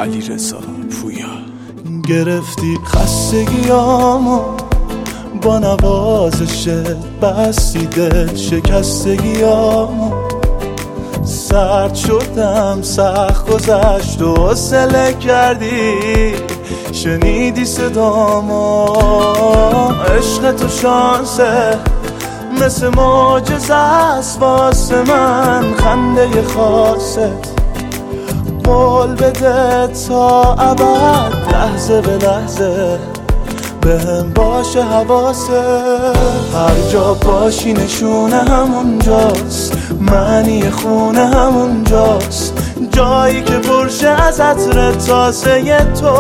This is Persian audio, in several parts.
علیرضا پویا. گرفتی خستگیامو با نوازشت، بستی دل شکستگیامو. سرد شدم سخت گذشت و حوصله کردی، شنیدی صدامو. عشق تو شانسه مثل معجزه است واسه من، خنده خاصت قول بده تا ابد، لحظه به لحظه بهم باشه حواست. هر جا باشی نشونه همونجاست، معنی خونه همونجاست، جایی که پرشه از عطر تازه تو.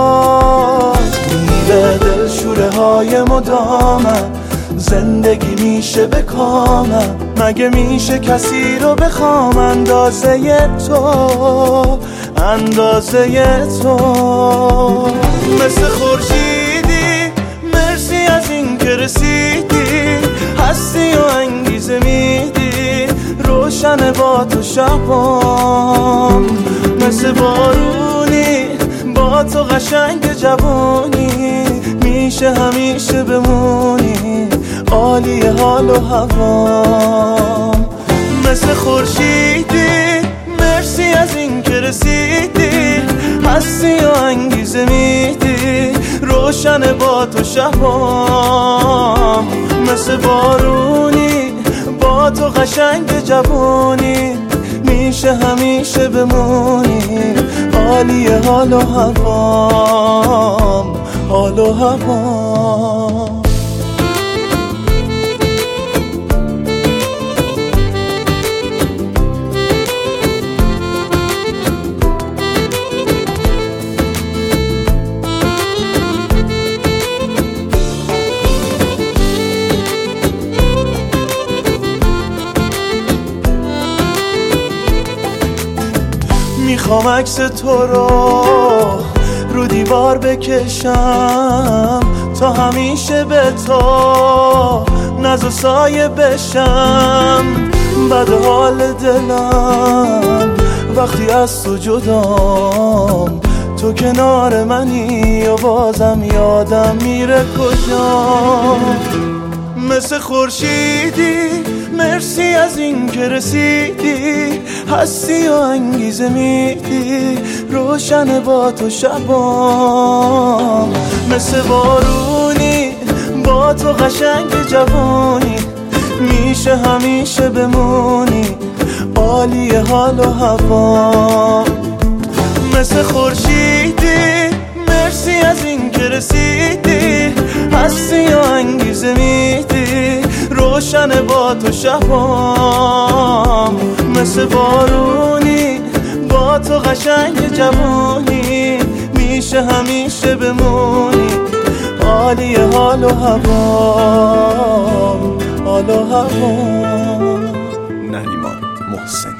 میره دل شوره های مدامم، زندگی میشه به کامم، مگه میشه کسی رو بخوام اندازه تو، اندازه تو. مثل خورشیدی مرسی از این که رسیدی، هستی و انگیزه میدی، روشن با تو شبام. مثل بارونی با تو قشنگ جوانی، میشه همیشه بمونی عالی حال و هوام. مثل خورشیدی مرسی از این که رسیدی، هستی و انگیزه میدی، روشن با تو شبام. مثل بارونی با تو قشنگ جوانی، میشه همیشه بمونی عالی حال و هوام، حال و هوام. میخوام عکس تو رو دیوار بکشم، تا همیشه به تو ناز و سایه بشم. بد حال دلم وقتی از تو جدام، تو کنار منی و بازم یادم میره کجام. مثل خورشیدی مرسی از این که رسیدی، هستی و انگیزه میدی، روشن با تو شبام. مثل بارونی با تو قشنگ جوانی، میشه همیشه بمونی عالی حال و هوام. مثل خورشیدی مرسی از این که رسیدی، هستی و انگیزه میدی، روشن با تو شبام. مثل بارونی با تو قشنگ جوانی، میشه همیشه بمونی عالی حال و هوام، حال و هوام. نریمان محسن.